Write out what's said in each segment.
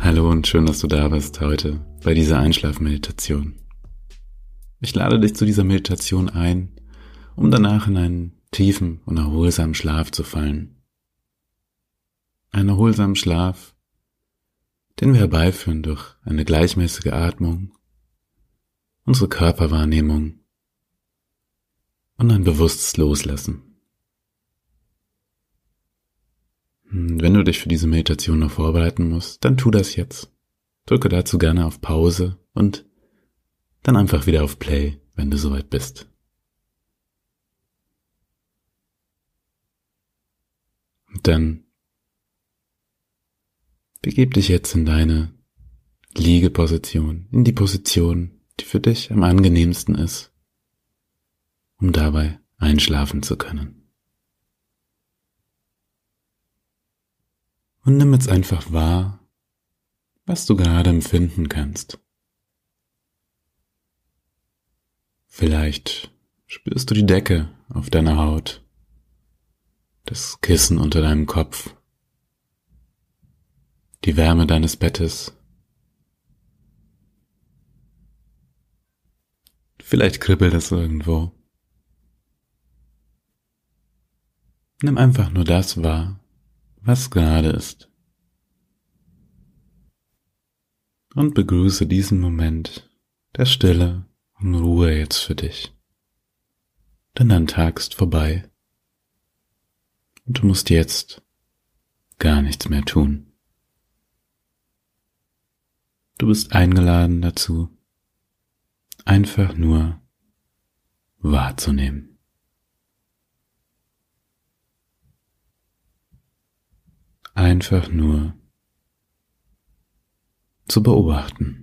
Hallo und schön, dass du da bist heute bei dieser Einschlafmeditation. Ich lade dich zu dieser Meditation ein, um danach in einen tiefen und erholsamen Schlaf zu fallen. Einen erholsamen Schlaf, den wir herbeiführen durch eine gleichmäßige Atmung, unsere Körperwahrnehmung und ein bewusstes Loslassen. Wenn du dich für diese Meditation noch vorbereiten musst, dann tu das jetzt. Drücke dazu gerne auf Pause und dann einfach wieder auf Play, wenn du soweit bist. Und dann begib dich jetzt in deine Liegeposition, in die Position, die für dich am angenehmsten ist, um dabei einschlafen zu können. Und nimm jetzt einfach wahr, was du gerade empfinden kannst. Vielleicht spürst du die Decke auf deiner Haut, das Kissen unter deinem Kopf, die Wärme deines Bettes. Vielleicht kribbelt es irgendwo. Nimm einfach nur das wahr, was gerade ist. Und begrüße diesen Moment der Stille und Ruhe jetzt für dich. Denn dein Tag ist vorbei und du musst jetzt gar nichts mehr tun. Du bist eingeladen dazu, einfach nur wahrzunehmen. Einfach nur zu beobachten.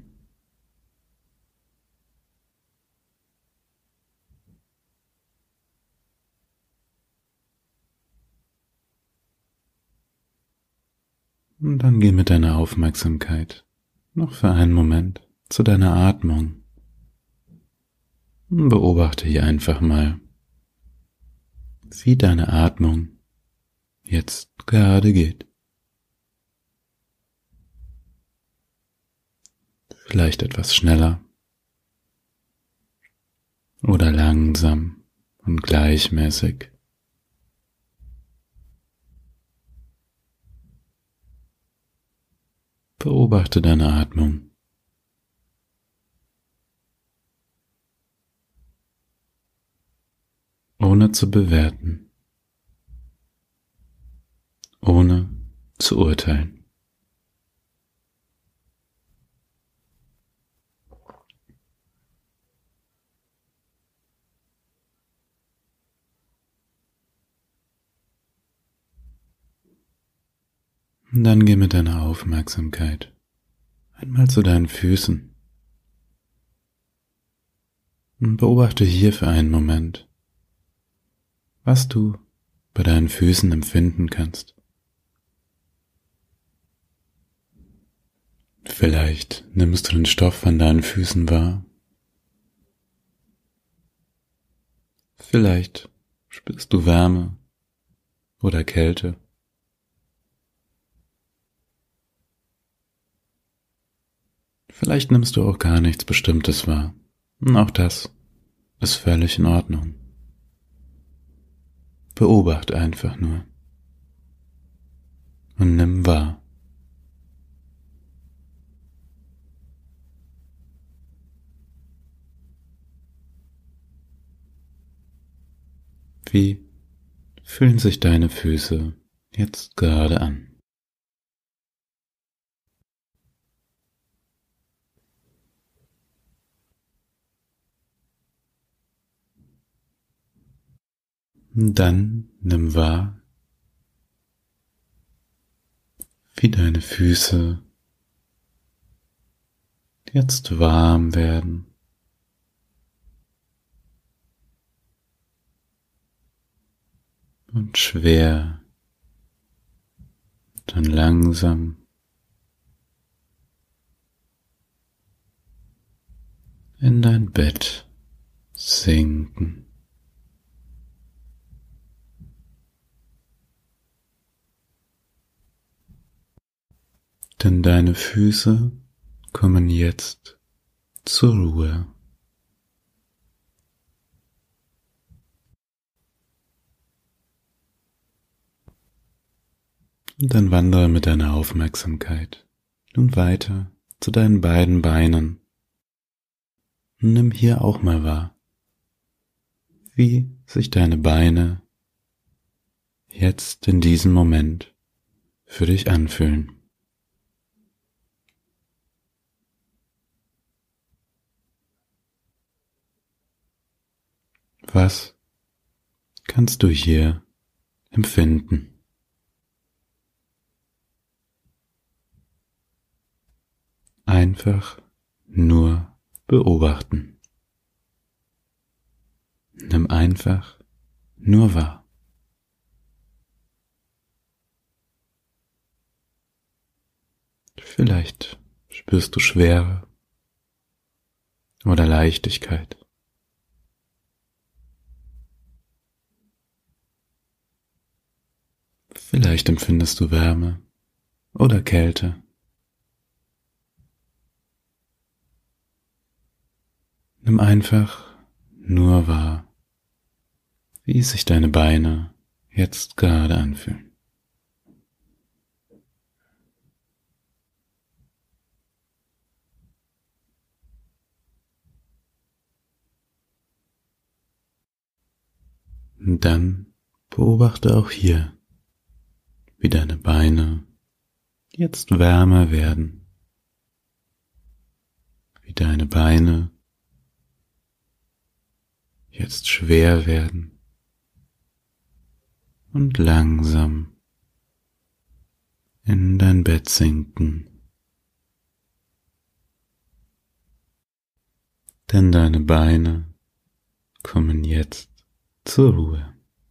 Und dann geh mit deiner Aufmerksamkeit noch für einen Moment zu deiner Atmung. Und beobachte hier einfach mal, wie deine Atmung jetzt gerade geht. Vielleicht etwas schneller oder langsam und gleichmäßig. Beobachte deine Atmung. Ohne zu bewerten, ohne zu urteilen. Und dann geh mit deiner Aufmerksamkeit einmal zu deinen Füßen und beobachte hier für einen Moment, was du bei deinen Füßen empfinden kannst. Vielleicht nimmst du den Stoff an deinen Füßen wahr. Vielleicht spürst du Wärme oder Kälte. Vielleicht nimmst du auch gar nichts Bestimmtes wahr. Und auch das ist völlig in Ordnung. Beobachte einfach nur und nimm wahr. Wie fühlen sich deine Füße jetzt gerade an? Dann nimm wahr, wie deine Füße jetzt warm werden und schwer, dann langsam in dein Bett sinken. Denn deine Füße kommen jetzt zur Ruhe. Und dann wandere mit deiner Aufmerksamkeit nun weiter zu deinen beiden Beinen. Und nimm hier auch mal wahr, wie sich deine Beine jetzt in diesem Moment für dich anfühlen. Was kannst du hier empfinden? Einfach nur beobachten. Nimm einfach nur wahr. Vielleicht spürst du Schwere oder Leichtigkeit. Vielleicht empfindest du Wärme oder Kälte. Nimm einfach nur wahr, wie sich deine Beine jetzt gerade anfühlen. Und dann beobachte auch hier, wie deine Beine jetzt wärmer werden, wie deine Beine jetzt schwer werden und langsam in dein Bett sinken. Denn deine Beine kommen jetzt zur Ruhe.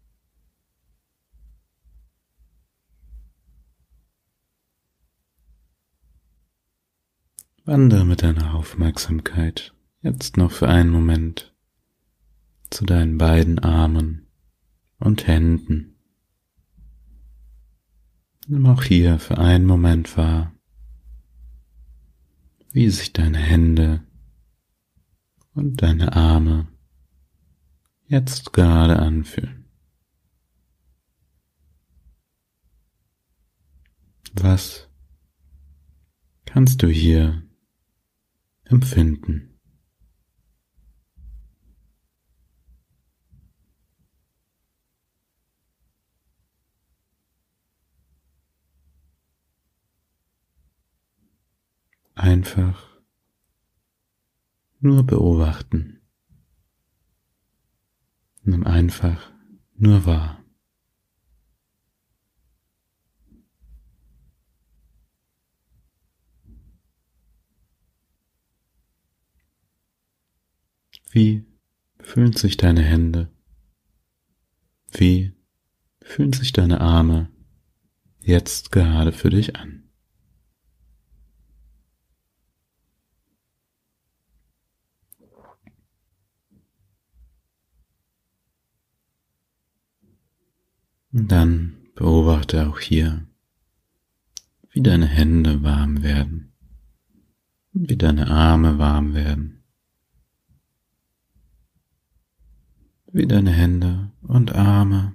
Wandere mit deiner Aufmerksamkeit jetzt noch für einen Moment zu deinen beiden Armen und Händen. Nimm auch hier für einen Moment wahr, wie sich deine Hände und deine Arme jetzt gerade anfühlen. Was kannst du hier empfinden? Einfach nur beobachten. Nimm einfach nur wahr. Wie fühlen sich deine Hände? Wie fühlen sich deine Arme jetzt gerade für dich an? Und dann beobachte auch hier, wie deine Hände warm werden und wie deine Arme warm werden, wie deine Hände und Arme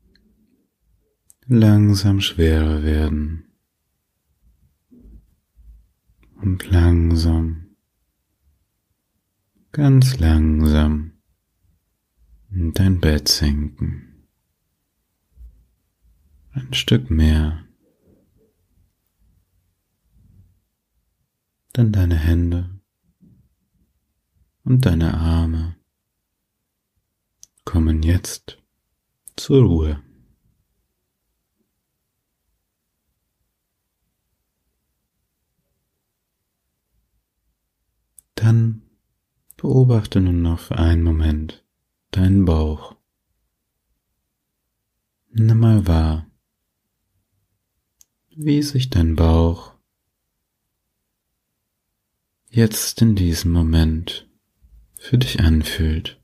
langsam schwerer werden und langsam, ganz langsam in dein Bett sinken. Ein Stück mehr. Denn deine Hände und deine Arme kommen jetzt zur Ruhe. Dann beobachte nun noch für einen Moment deinen Bauch. Nimm mal wahr, wie sich dein Bauch jetzt in diesem Moment für dich anfühlt.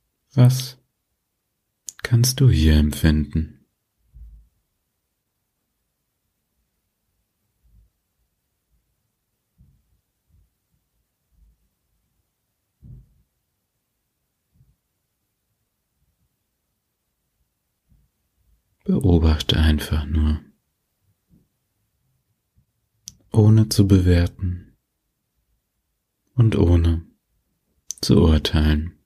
Was kannst du hier empfinden? Beobachte einfach nur, ohne zu bewerten und ohne zu urteilen.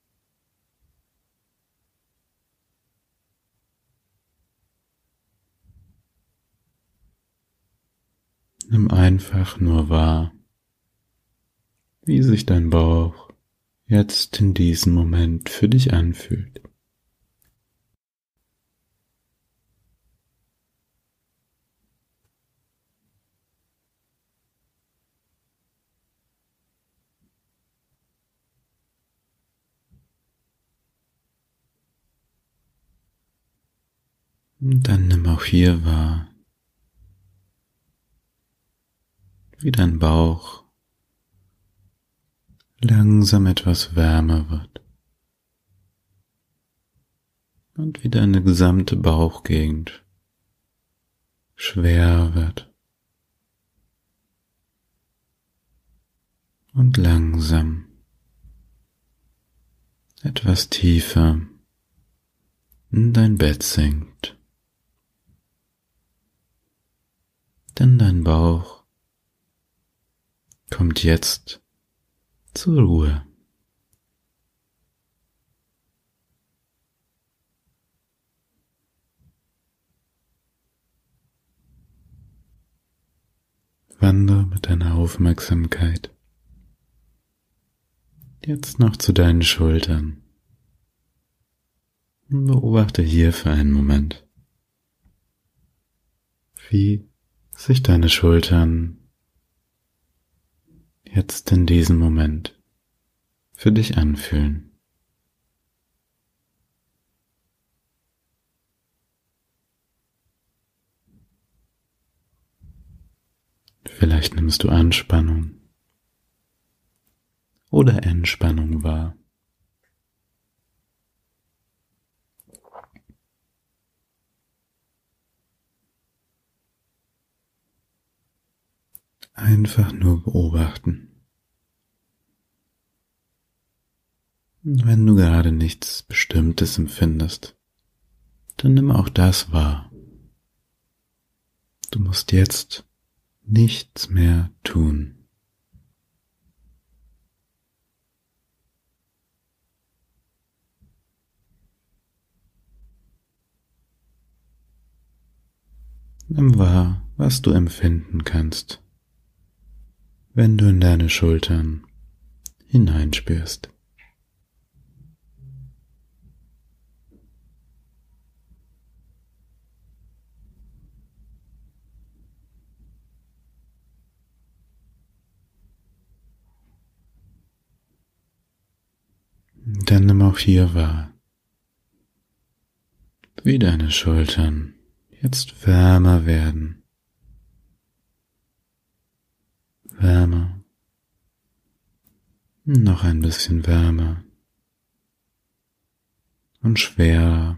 Nimm einfach nur wahr, wie sich dein Bauch jetzt in diesem Moment für dich anfühlt. Und dann nimm auch hier wahr, wie dein Bauch langsam etwas wärmer wird und wie deine gesamte Bauchgegend schwer wird und langsam etwas tiefer in dein Bett sinkt. Denn dein Bauch kommt jetzt zur Ruhe. Wandere mit deiner Aufmerksamkeit jetzt noch zu deinen Schultern und beobachte hier für einen Moment, wie sich deine Schultern jetzt in diesem Moment für dich anfühlen. Vielleicht nimmst du Anspannung oder Entspannung wahr. Einfach nur beobachten. Und wenn du gerade nichts Bestimmtes empfindest, dann nimm auch das wahr. Du musst jetzt nichts mehr tun. Nimm wahr, was du empfinden kannst, wenn du in deine Schultern hineinspürst. Dann nimm auch hier wahr, wie deine Schultern jetzt wärmer werden. Wärmer. Noch ein bisschen wärmer. Und schwerer.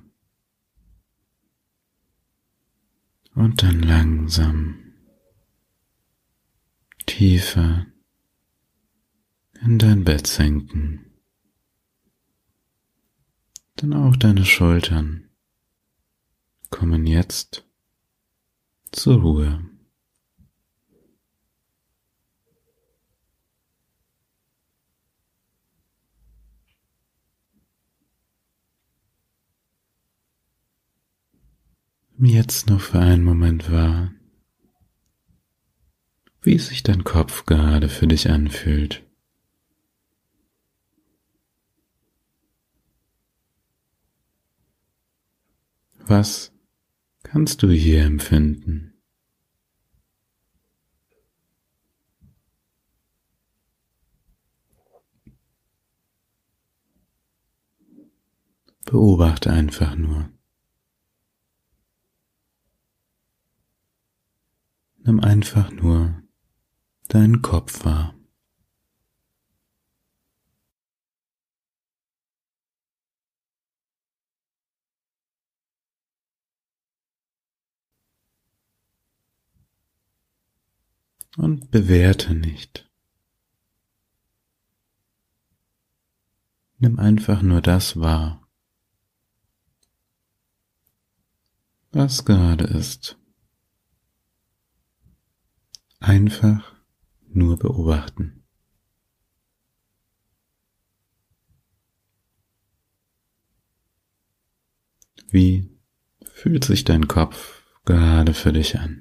Und dann langsam tiefer in dein Bett senken. Denn auch deine Schultern kommen jetzt zur Ruhe. Nimm jetzt noch für einen Moment wahr, wie sich dein Kopf gerade für dich anfühlt. Was kannst du hier empfinden? Beobachte einfach nur. Nimm einfach nur deinen Kopf wahr. Und bewerte nicht. Nimm einfach nur das wahr, was gerade ist. Einfach nur beobachten. Wie fühlt sich dein Kopf gerade für dich an?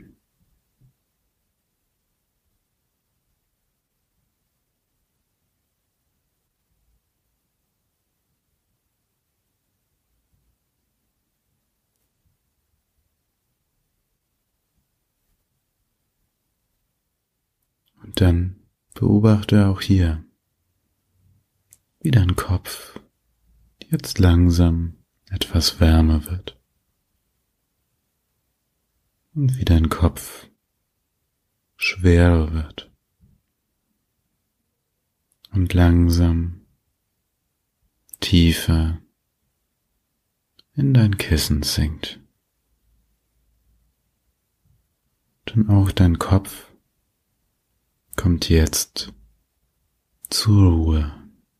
Und dann beobachte auch hier, wie dein Kopf jetzt langsam etwas wärmer wird. Und wie dein Kopf schwerer wird. Und langsam tiefer in dein Kissen sinkt. Denn auch dein Kopf kommt jetzt zur Ruhe.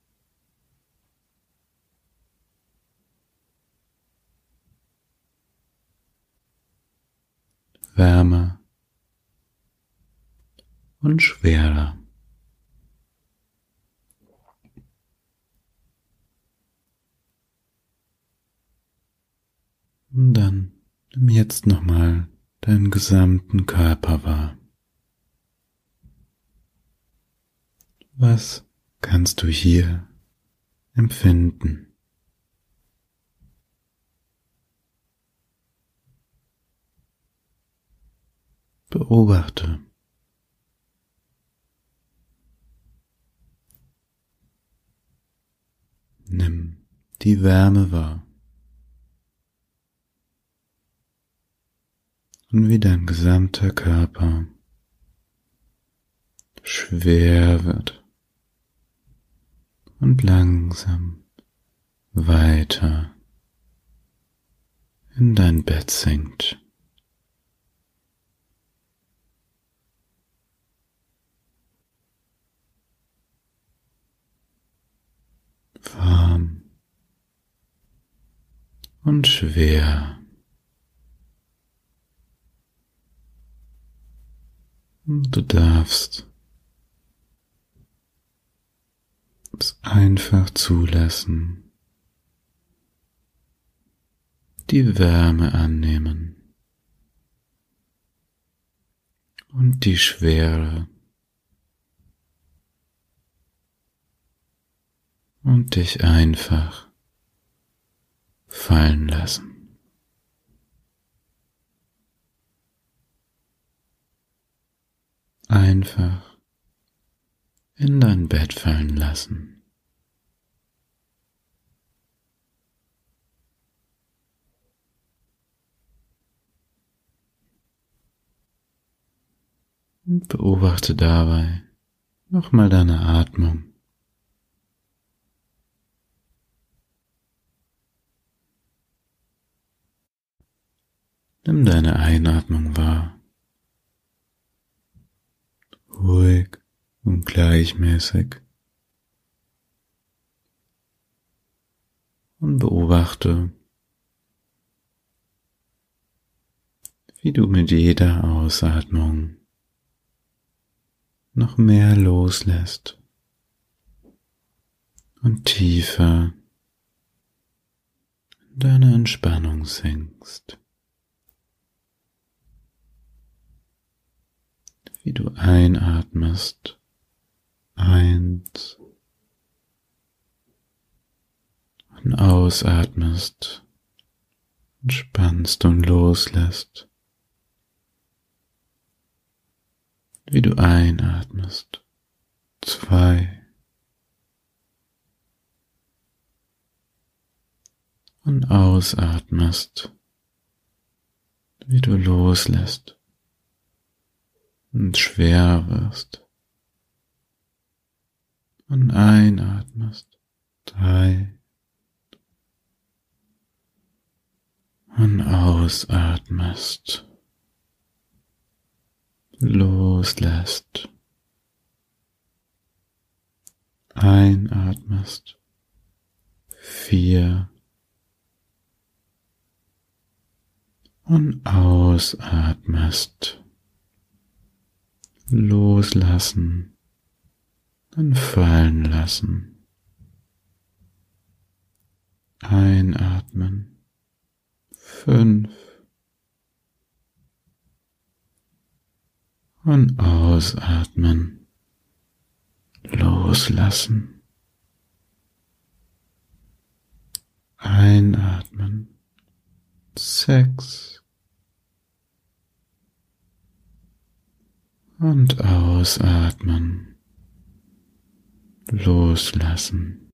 Wärmer und schwerer. Und dann nimm jetzt nochmal deinen gesamten Körper wahr. Was kannst du hier empfinden? Beobachte. Nimm die Wärme wahr. Und wie dein gesamter Körper schwer wird und langsam weiter in dein Bett sinkt. Warm und schwer. Und du darfst es einfach zulassen, die Wärme annehmen und die Schwere und dich einfach fallen lassen. Einfach in dein Bett fallen lassen. Und beobachte dabei nochmal deine Atmung. Nimm deine Einatmung wahr. Ruhig und gleichmäßig. Und beobachte, wie du mit jeder Ausatmung noch mehr loslässt und tiefer in deine Entspannung sinkst. Wie du einatmest, 1 und ausatmest, entspannst und loslässt. Wie du einatmest, 2 und ausatmest, wie du loslässt und schwer wirst und einatmest, 3 und ausatmest, loslässt, einatmest, 4 und ausatmest, loslassen und fallen lassen. Einatmen, 5 und ausatmen, loslassen. Einatmen, 6 und ausatmen, loslassen.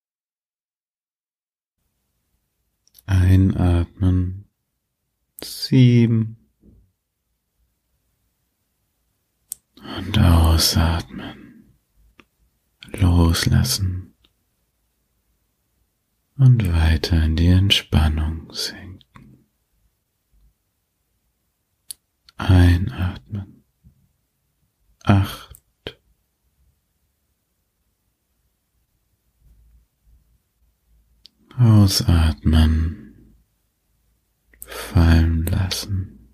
Einatmen, 7 und ausatmen, loslassen und weiter in die Entspannung sinken. Einatmen, 8 ausatmen, fallen lassen.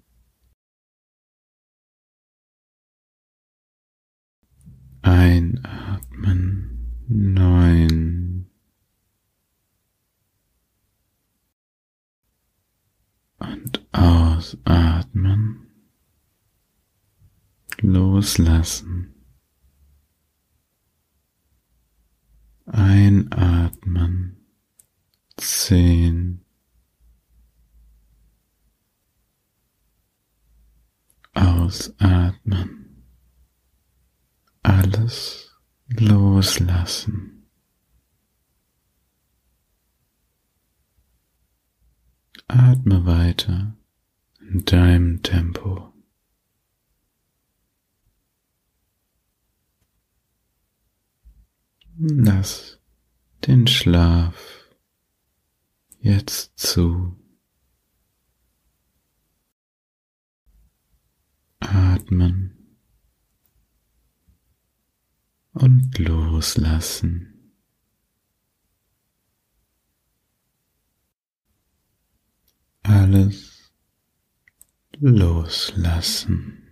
Einatmen, 9 und ausatmen, loslassen. Einatmen, 10 ausatmen, alles loslassen. Atme weiter in deinem Tempo. Lass den Schlaf jetzt zu. Atmen und loslassen. Alles loslassen.